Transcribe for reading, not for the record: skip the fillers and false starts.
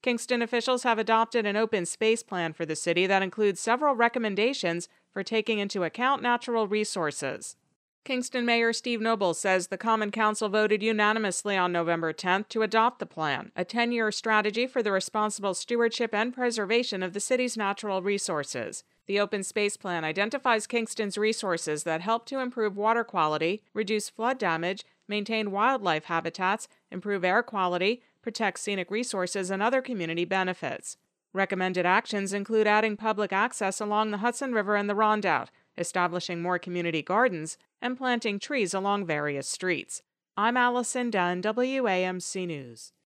Kingston officials have adopted an open space plan for the city that includes several recommendations for taking into account natural resources. Kingston Mayor Steve Noble says the Common Council voted unanimously on November 10th to adopt the plan, a 10-year strategy for the responsible stewardship and preservation of the city's natural resources. The open space plan identifies Kingston's resources that help to improve water quality, reduce flood damage, maintain wildlife habitats, improve air quality, protect scenic resources, and other community benefits. Recommended actions include adding public access along the Hudson River and the Rondout, establishing more community gardens, and planting trees along various streets. I'm Allison Dunn, WAMC News.